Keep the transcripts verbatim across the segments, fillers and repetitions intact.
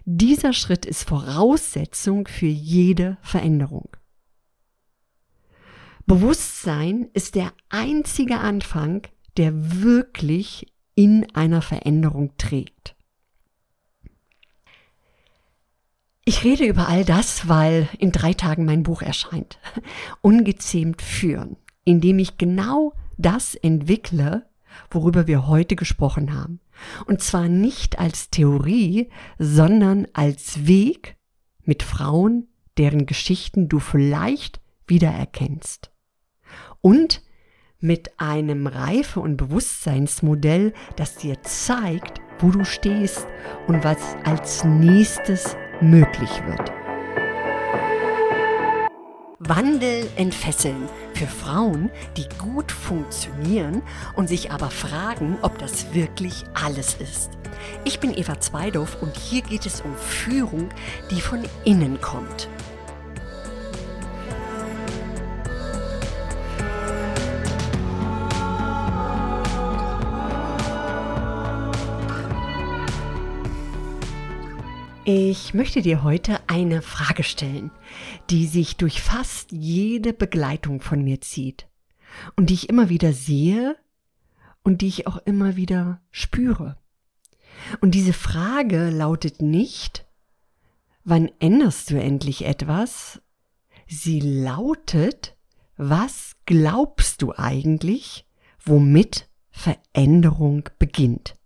Dieser Schritt ist Voraussetzung für jede Veränderung. Bewusstsein ist der einzige Anfang, der wirklich in einer Veränderung trägt. Ich rede über all das, weil in drei Tagen mein Buch erscheint. Ungezähmt führen, in dem ich genau das entwickle, worüber wir heute gesprochen haben. Und zwar nicht als Theorie, sondern als Weg mit Frauen, deren Geschichten du vielleicht wiedererkennst. Und mit einem Reife- und Bewusstseinsmodell, das dir zeigt, wo du stehst und was als nächstes möglich wird. Wandel entfesseln für Frauen, die gut funktionieren und sich aber fragen, ob das wirklich alles ist. Ich bin Eva Zweidorf und hier geht es um Führung, die von innen kommt. Ich möchte dir heute eine Frage stellen, die sich durch fast jede Begleitung von mir zieht und die ich immer wieder sehe und die ich auch immer wieder spüre. Und diese Frage lautet nicht, wann änderst du endlich etwas? Sie lautet, was glaubst du eigentlich, womit Veränderung beginnt?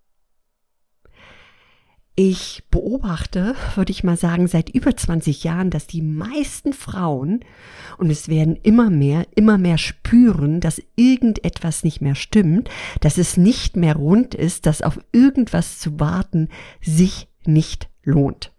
Ich beobachte, würde ich mal sagen, seit über zwanzig Jahren, dass die meisten Frauen, und es werden immer mehr, immer mehr spüren, dass irgendetwas nicht mehr stimmt, dass es nicht mehr rund ist, dass auf irgendwas zu warten sich nicht lohnt.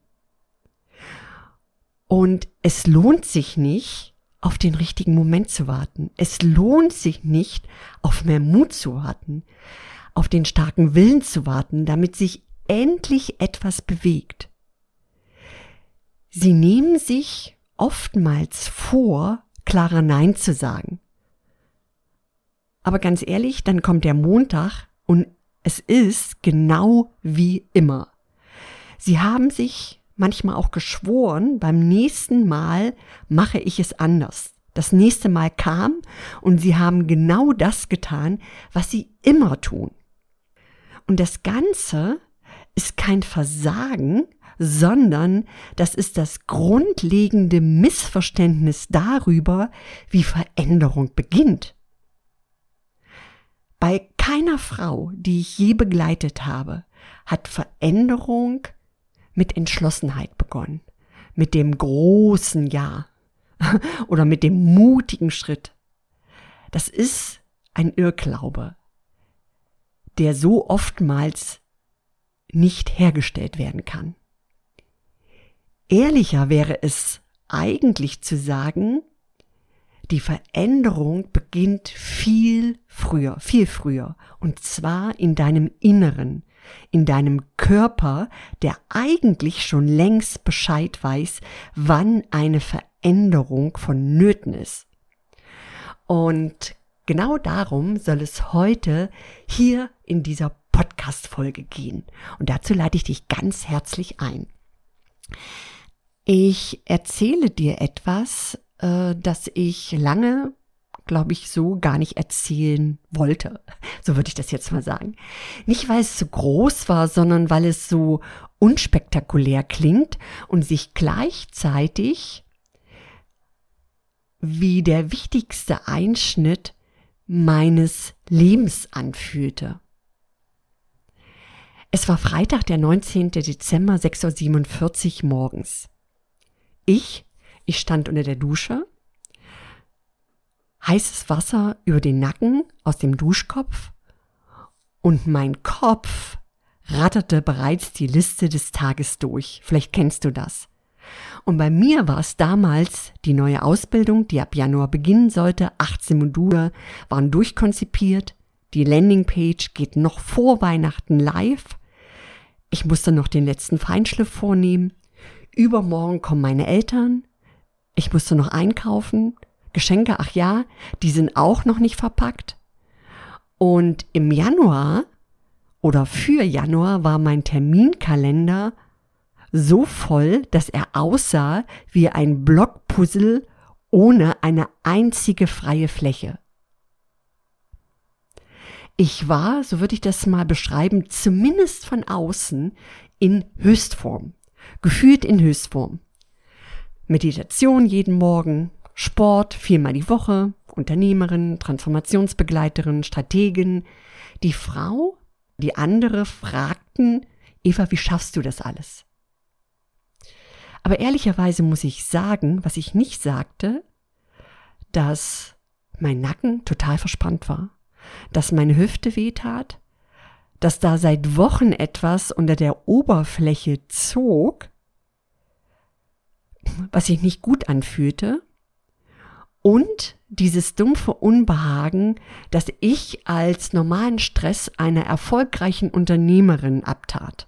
Und es lohnt sich nicht, auf den richtigen Moment zu warten. Es lohnt sich nicht, auf mehr Mut zu warten, auf den starken Willen zu warten, damit sich endlich etwas bewegt. Sie nehmen sich oftmals vor, klarer Nein zu sagen. Aber ganz ehrlich, dann kommt der Montag und es ist genau wie immer. Sie haben sich manchmal auch geschworen, beim nächsten Mal mache ich es anders. Das nächste Mal kam und sie haben genau das getan, was sie immer tun. Und das Ganze ist kein Versagen, sondern das ist das grundlegende Missverständnis darüber, wie Veränderung beginnt. Bei keiner Frau, die ich je begleitet habe, hat Veränderung mit Entschlossenheit begonnen, mit dem großen Ja oder mit dem mutigen Schritt. Das ist ein Irrglaube, der so oftmals nicht hergestellt werden kann. Ehrlicher wäre es eigentlich zu sagen, die Veränderung beginnt viel früher, viel früher, und zwar in deinem Inneren, in deinem Körper, der eigentlich schon längst Bescheid weiß, wann eine Veränderung vonnöten ist. Und genau darum soll es heute hier in dieser Podcast-Folge gehen. Und dazu lade ich dich ganz herzlich ein. Ich erzähle dir etwas, äh, das ich lange, glaube ich, so gar nicht erzählen wollte. So würde ich das jetzt mal sagen. Nicht, weil es so groß war, sondern weil es so unspektakulär klingt und sich gleichzeitig wie der wichtigste Einschnitt meines Lebens anfühlte. Es war Freitag, der neunzehnten Dezember, sechs Uhr siebenundvierzig morgens. Ich, ich stand unter der Dusche, heißes Wasser über den Nacken aus dem Duschkopf und mein Kopf ratterte bereits die Liste des Tages durch. Vielleicht kennst du das. Und bei mir war es damals die neue Ausbildung, die ab Januar beginnen sollte. achtzehn Module waren durchkonzipiert. Die Landingpage geht noch vor Weihnachten live. Ich musste noch den letzten Feinschliff vornehmen. Übermorgen kommen meine Eltern. Ich musste noch einkaufen. Geschenke, ach ja, die sind auch noch nicht verpackt. Und im Januar oder für Januar war mein Terminkalender so voll, dass er aussah wie ein Blockpuzzle ohne eine einzige freie Fläche. Ich war, so würde ich das mal beschreiben, zumindest von außen in Höchstform, gefühlt in Höchstform. Meditation jeden Morgen, Sport viermal die Woche, Unternehmerin, Transformationsbegleiterin, Strategin. Die Frau, die andere fragten, Eva, wie schaffst du das alles? Aber ehrlicherweise muss ich sagen, was ich nicht sagte, dass mein Nacken total verspannt war, dass meine Hüfte wehtat, dass da seit Wochen etwas unter der Oberfläche zog, was sich nicht gut anfühlte, und dieses dumpfe Unbehagen, das ich als normalen Stress einer erfolgreichen Unternehmerin abtat.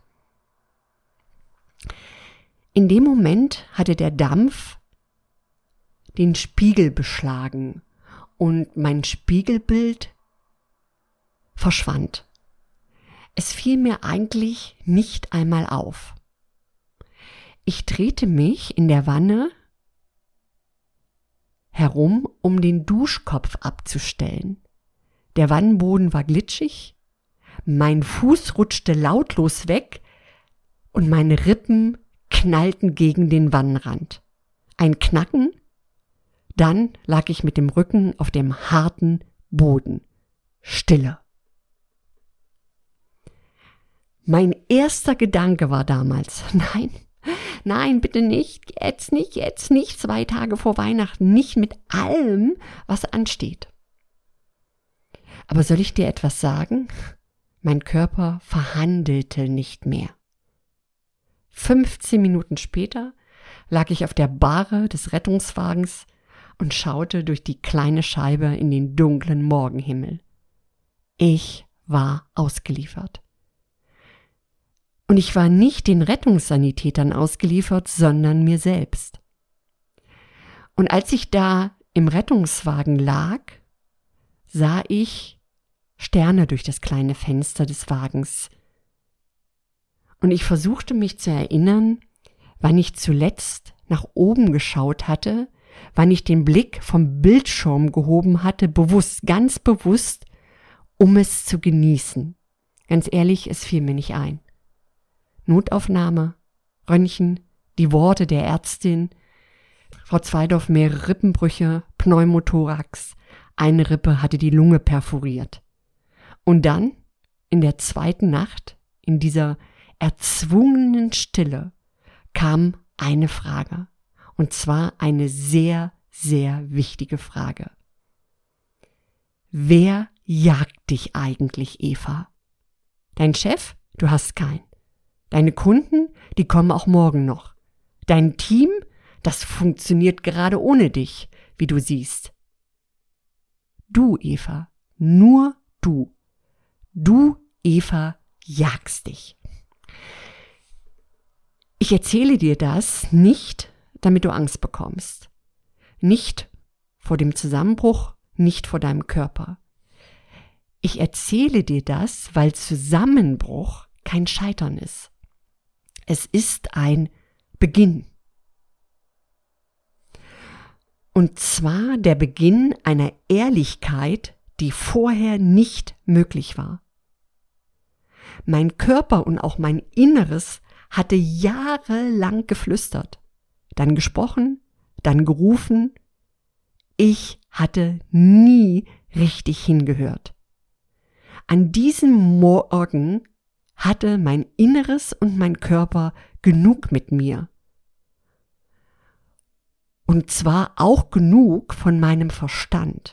In dem Moment hatte der Dampf den Spiegel beschlagen und mein Spiegelbild verschwand. Es fiel mir eigentlich nicht einmal auf. Ich drehte mich in der Wanne herum, um den Duschkopf abzustellen. Der Wannenboden war glitschig, mein Fuß rutschte lautlos weg und meine Rippen knallten gegen den Wannenrand. Ein Knacken, dann lag ich mit dem Rücken auf dem harten Boden. Stille. Mein erster Gedanke war damals, nein, nein, bitte nicht, jetzt nicht, jetzt nicht, zwei Tage vor Weihnachten, nicht mit allem, was ansteht. Aber soll ich dir etwas sagen? Mein Körper verhandelte nicht mehr. fünfzehn Minuten später lag ich auf der Bahre des Rettungswagens und schaute durch die kleine Scheibe in den dunklen Morgenhimmel. Ich war ausgeliefert. Und ich war nicht den Rettungssanitätern ausgeliefert, sondern mir selbst. Und als ich da im Rettungswagen lag, sah ich Sterne durch das kleine Fenster des Wagens. Und ich versuchte mich zu erinnern, wann ich zuletzt nach oben geschaut hatte, wann ich den Blick vom Bildschirm gehoben hatte, bewusst, ganz bewusst, um es zu genießen. Ganz ehrlich, es fiel mir nicht ein. Notaufnahme, Röntgen, die Worte der Ärztin, Frau Zweidorf mehrere Rippenbrüche, Pneumothorax, eine Rippe hatte die Lunge perforiert. Und dann, in der zweiten Nacht, in dieser erzwungenen Stille, kam eine Frage. Und zwar eine sehr, sehr wichtige Frage. Wer jagt dich eigentlich, Eva? Dein Chef? Du hast keinen. Deine Kunden, die kommen auch morgen noch. Dein Team, das funktioniert gerade ohne dich, wie du siehst. Du, Eva, nur du. Du, Eva, jagst dich. Ich erzähle dir das nicht, damit du Angst bekommst. Nicht vor dem Zusammenbruch, nicht vor deinem Körper. Ich erzähle dir das, weil Zusammenbruch kein Scheitern ist. Es ist ein Beginn. Und zwar der Beginn einer Ehrlichkeit, die vorher nicht möglich war. Mein Körper und auch mein Inneres hatte jahrelang geflüstert, dann gesprochen, dann gerufen. Ich hatte nie richtig hingehört. An diesem Morgen hatte mein Inneres und mein Körper genug mit mir. Und zwar auch genug von meinem Verstand.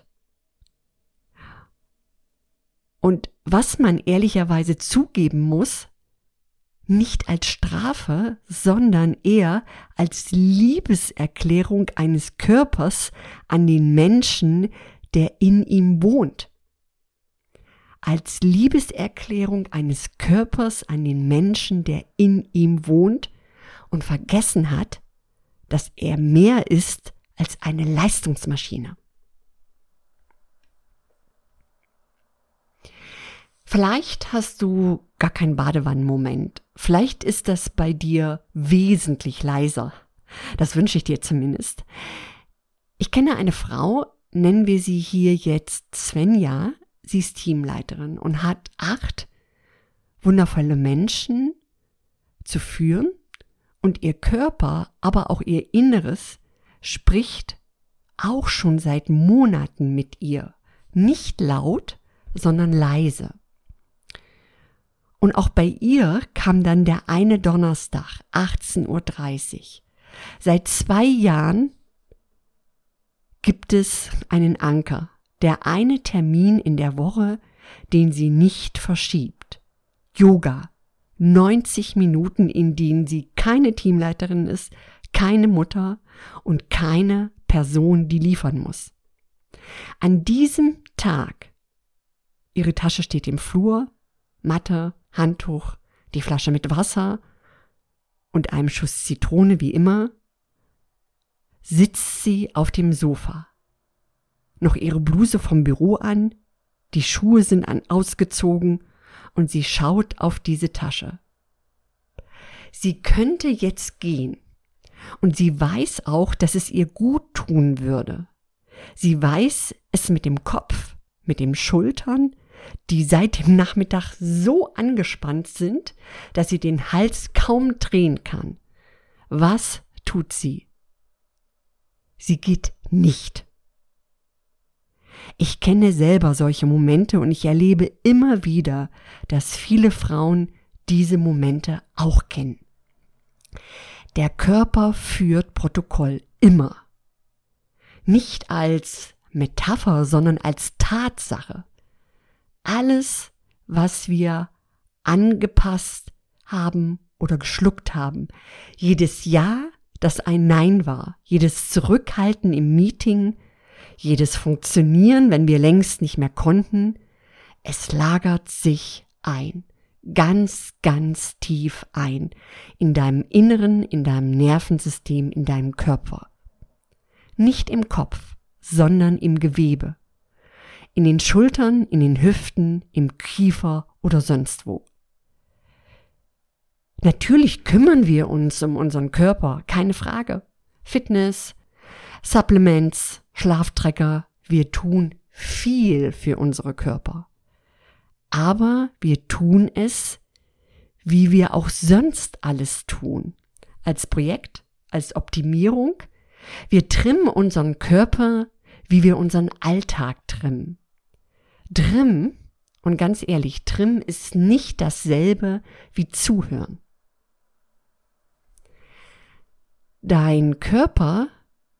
Und was man ehrlicherweise zugeben muss, nicht als Strafe, sondern eher als Liebeserklärung eines Körpers an den Menschen, der in ihm wohnt. Als Liebeserklärung eines Körpers an den Menschen, der in ihm wohnt und vergessen hat, dass er mehr ist als eine Leistungsmaschine. Vielleicht hast du gar keinen Badewannenmoment, Vielleicht ist das bei dir wesentlich leiser. Das wünsche ich dir zumindest. Ich kenne eine Frau, nennen wir sie hier jetzt Svenja. Sie ist Teamleiterin und hat acht wundervolle Menschen zu führen und ihr Körper, aber auch ihr Inneres spricht auch schon seit Monaten mit ihr. Nicht laut, sondern leise. Und auch bei ihr kam dann der eine Donnerstag, achtzehn Uhr dreißig. Seit zwei Jahren gibt es einen Anker, der eine Termin in der Woche, den sie nicht verschiebt. Yoga, neunzig Minuten, in denen sie keine Teamleiterin ist, keine Mutter und keine Person, die liefern muss. An diesem Tag, ihre Tasche steht im Flur, Matte, Handtuch, die Flasche mit Wasser und einem Schuss Zitrone wie immer, sitzt sie auf dem Sofa. Noch ihre Bluse vom Büro an, die Schuhe sind an ausgezogen und sie schaut auf diese Tasche. Sie könnte jetzt gehen und sie weiß auch, dass es ihr gut tun würde. Sie weiß es mit dem Kopf, mit den Schultern, die seit dem Nachmittag so angespannt sind, dass sie den Hals kaum drehen kann. Was tut sie? Sie geht nicht. Ich kenne selber solche Momente und ich erlebe immer wieder, dass viele Frauen diese Momente auch kennen. Der Körper führt Protokoll immer. Nicht als Metapher, sondern als Tatsache. Alles, was wir angepasst haben oder geschluckt haben, jedes Ja, das ein Nein war, jedes Zurückhalten im Meeting, jedes Funktionieren, wenn wir längst nicht mehr konnten, es lagert sich ein, ganz, ganz tief ein, in deinem Inneren, in deinem Nervensystem, in deinem Körper. Nicht im Kopf, sondern im Gewebe. In den Schultern, in den Hüften, im Kiefer oder sonst wo. Natürlich kümmern wir uns um unseren Körper, keine Frage. Fitness, Supplements, Schlaftrecker, wir tun viel für unsere Körper. Aber wir tun es, wie wir auch sonst alles tun. Als Projekt, als Optimierung. Wir trimmen unseren Körper, wie wir unseren Alltag trimmen. Trimmen, und ganz ehrlich, Trimmen ist nicht dasselbe wie Zuhören. Dein Körper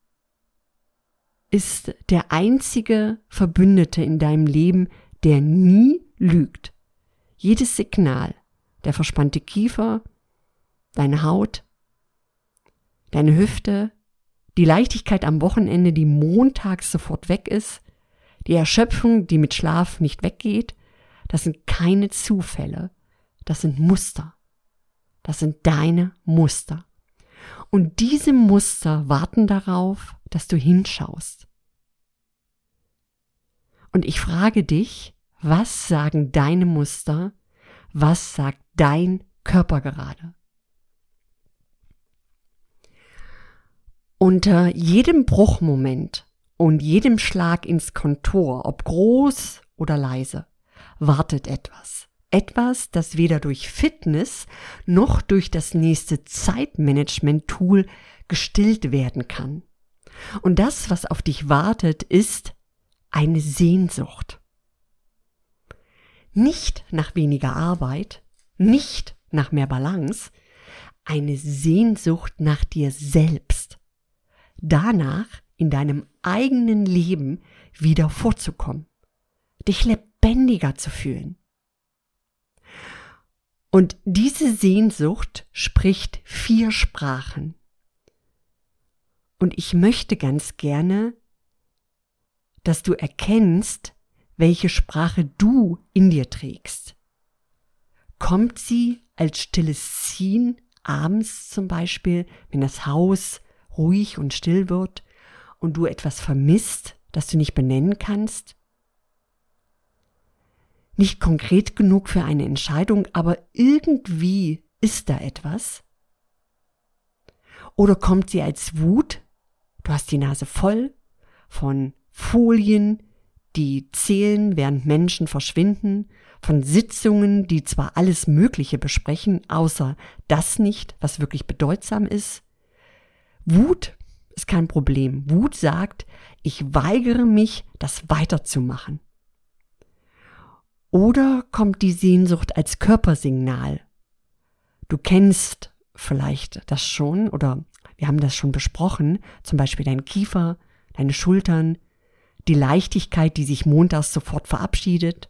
ist der einzige Verbündete in deinem Leben, der nie lügt. Jedes Signal, der verspannte Kiefer, deine Haut, deine Hüfte, die Leichtigkeit am Wochenende, die montags sofort weg ist, die Erschöpfung, die mit Schlaf nicht weggeht, das sind keine Zufälle, das sind Muster. Das sind deine Muster. Und diese Muster warten darauf, dass du hinschaust. Und ich frage dich, was sagen deine Muster? Was sagt dein Körper gerade? Unter jedem Bruchmoment und jedem Schlag ins Kontor, ob groß oder leise, wartet etwas. Etwas, das weder durch Fitness noch durch das nächste Zeitmanagement-Tool gestillt werden kann. Und das, was auf dich wartet, ist eine Sehnsucht. Nicht nach weniger Arbeit, nicht nach mehr Balance, eine Sehnsucht nach dir selbst. Danach in deinem eigenen Leben wieder vorzukommen, dich lebendiger zu fühlen. Und diese Sehnsucht spricht vier Sprachen. Und ich möchte ganz gerne, dass du erkennst, welche Sprache du in dir trägst. Kommt sie als stilles Ziehen, abends zum Beispiel, wenn das Haus ruhig und still wird und du etwas vermisst, das du nicht benennen kannst? Nicht konkret genug für eine Entscheidung, aber irgendwie Ist da etwas? Oder kommt sie als Wut? Du hast die Nase voll von Folien, die zählen, während Menschen verschwinden, von Sitzungen, die zwar alles Mögliche besprechen, außer das nicht, was wirklich bedeutsam ist. Wut ist kein Problem. Wut sagt, ich weigere mich, das weiterzumachen. Oder kommt die Sehnsucht als Körpersignal? Du kennst vielleicht das schon oder wir haben das schon besprochen, zum Beispiel dein Kiefer, deine Schultern, die Leichtigkeit, die sich montags sofort verabschiedet.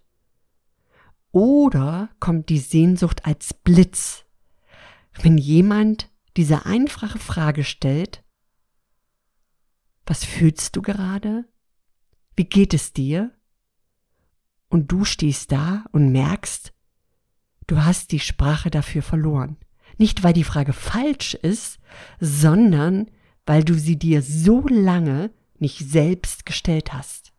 Oder kommt die Sehnsucht als Blitz, wenn jemand diese einfache Frage stellt: Was fühlst du gerade? Wie geht es dir? Und du stehst da und merkst, du hast die Sprache dafür verloren. Nicht, weil die Frage falsch ist, sondern weil du sie dir so lange nicht selbst gestellt hast.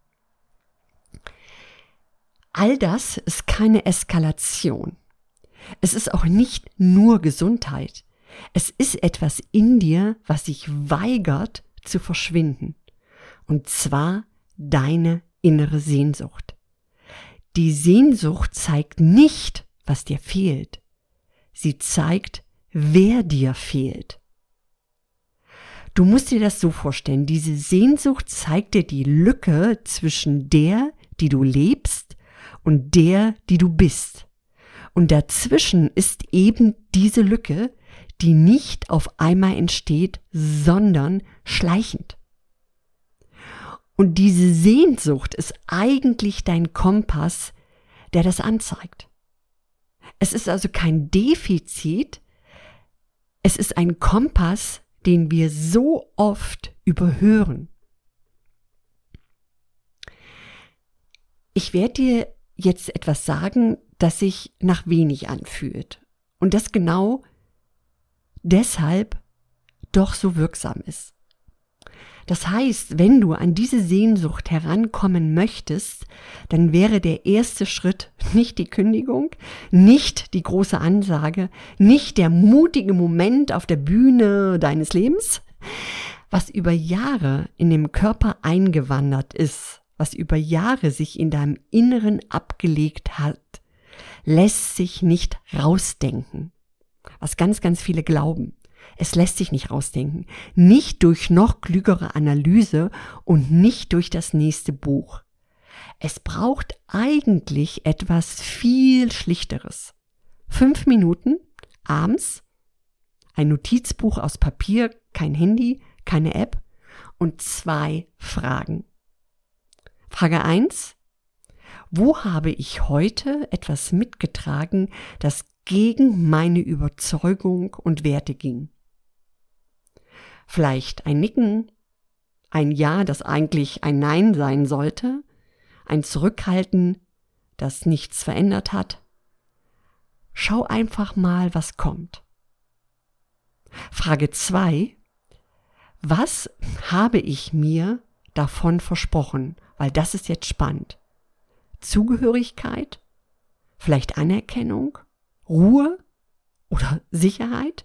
All das ist keine Eskalation. Es ist auch nicht nur Gesundheit. Es ist etwas in dir, was sich weigert zu verschwinden. Und zwar deine innere Sehnsucht. Die Sehnsucht zeigt nicht, was dir fehlt. Sie zeigt, wer dir fehlt. Du musst dir das so vorstellen, diese Sehnsucht zeigt dir die Lücke zwischen der, die du lebst, und der, die du bist. Und dazwischen ist eben diese Lücke, die nicht auf einmal entsteht, sondern schleichend. Und diese Sehnsucht ist eigentlich dein Kompass, der das anzeigt. Es ist also kein Defizit, es ist ein Kompass, den wir so oft überhören. Ich werde dir jetzt etwas sagen, das sich nach wenig anfühlt und das genau deshalb doch so wirksam ist. Das heißt, wenn du an diese Sehnsucht herankommen möchtest, dann wäre der erste Schritt nicht die Kündigung, nicht die große Ansage, nicht der mutige Moment auf der Bühne deines Lebens. Was über Jahre in dem Körper eingewandert ist, was über Jahre sich in deinem Inneren abgelegt hat, lässt sich nicht rausdenken. Was ganz, ganz viele glauben. Es lässt sich nicht rausdenken. Nicht durch noch klügere Analyse und nicht durch das nächste Buch. Es braucht eigentlich etwas viel Schlichteres. Fünf Minuten abends, ein Notizbuch aus Papier, kein Handy, keine App und zwei Fragen. Frage eins. Wo habe ich heute etwas mitgetragen, das gegen meine Überzeugung und Werte ging? Vielleicht ein Nicken, ein Ja, das eigentlich ein Nein sein sollte, ein Zurückhalten, das nichts verändert hat. Schau einfach mal, was kommt. Frage zwei. Was habe ich mir davon versprochen? Weil das ist jetzt spannend. Zugehörigkeit? Vielleicht Anerkennung? Ruhe? Oder Sicherheit?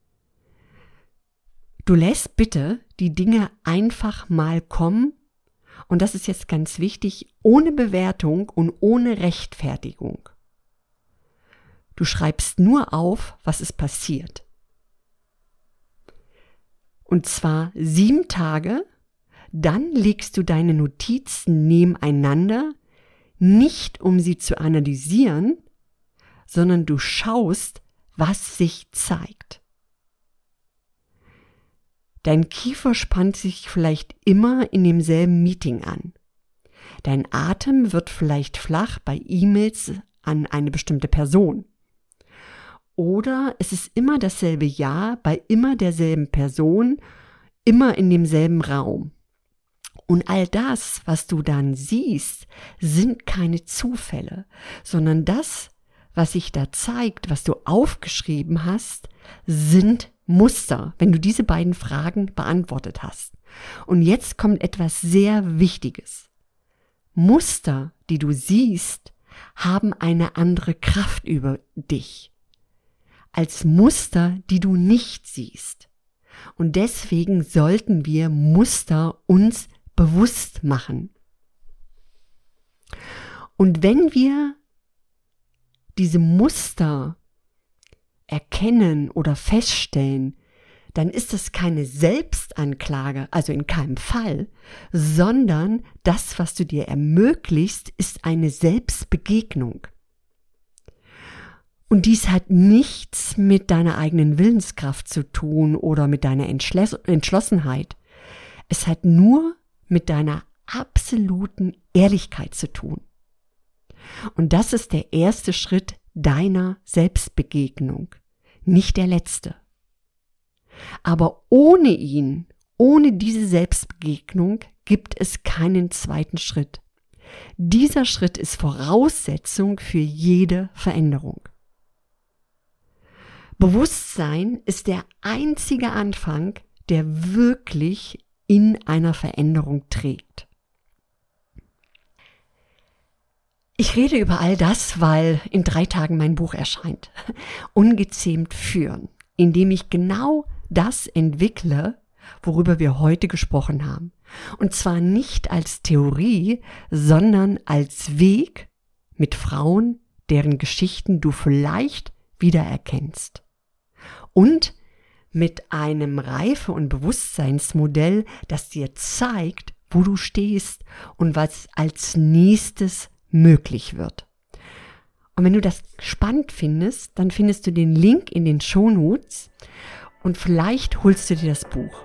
Du lässt bitte die Dinge einfach mal kommen, und das ist jetzt ganz wichtig, ohne Bewertung und ohne Rechtfertigung. Du schreibst nur auf, was ist passiert. Und zwar sieben Tage, dann legst du deine Notizen nebeneinander, nicht um sie zu analysieren, sondern du schaust, was sich zeigt. Dein Kiefer spannt sich vielleicht immer in demselben Meeting an. Dein Atem wird vielleicht flach bei E-Mails an eine bestimmte Person. Oder es ist immer dasselbe Ja bei immer derselben Person, immer in demselben Raum. Und all das, was du dann siehst, sind keine Zufälle, sondern das, was sich da zeigt, was du aufgeschrieben hast, sind Muster, wenn du diese beiden Fragen beantwortet hast. Und jetzt kommt etwas sehr Wichtiges. Muster, die du siehst, haben eine andere Kraft über dich. als Muster, die du nicht siehst. Und deswegen sollten wir Muster uns bewusst machen. Und wenn wir diese Muster erkennen oder feststellen, dann ist das keine Selbstanklage, also in keinem Fall, sondern das, was du dir ermöglichst, ist eine Selbstbegegnung. Und dies hat nichts mit deiner eigenen Willenskraft zu tun oder mit deiner Entschloss- Entschlossenheit. Es hat nur mit deiner absoluten Ehrlichkeit zu tun. Und das ist der erste Schritt deiner Selbstbegegnung, nicht der letzte. Aber ohne ihn, ohne diese Selbstbegegnung, gibt es keinen zweiten Schritt. Dieser Schritt ist Voraussetzung für jede Veränderung. Bewusstsein ist der einzige Anfang, der wirklich in einer Veränderung trägt. Ich rede über all das, weil in drei Tagen mein Buch erscheint. Ungezähmt führen, in dem ich genau das entwickle, worüber wir heute gesprochen haben. Und zwar nicht als Theorie, sondern als Weg mit Frauen, deren Geschichten du vielleicht wiedererkennst. Und mit einem Reife- und Bewusstseinsmodell, das dir zeigt, wo du stehst und was als nächstes möglich wird. Und wenn du das spannend findest, dann findest du den Link in den Shownotes und vielleicht holst du dir das Buch.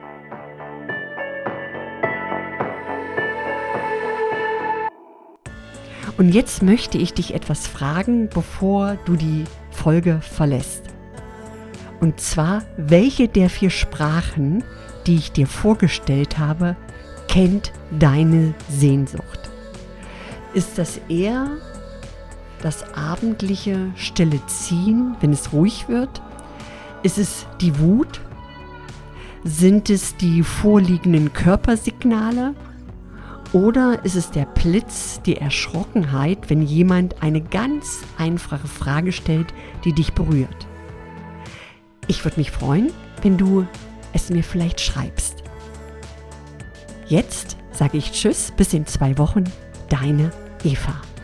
Und jetzt möchte ich dich etwas fragen, bevor du die Folge verlässt. Und zwar, welche der vier Sprachen, die ich dir vorgestellt habe, kennt deine Sehnsucht? Ist das eher das abendliche stille Ziehen, wenn es ruhig wird? Ist es die Wut? Sind es die vorliegenden Körpersignale? Oder ist es der Blitz, die Erschrockenheit, wenn jemand eine ganz einfache Frage stellt, die dich berührt? Ich würde mich freuen, wenn du es mir vielleicht schreibst. Jetzt sage ich Tschüss, bis in zwei Wochen, deine Eva.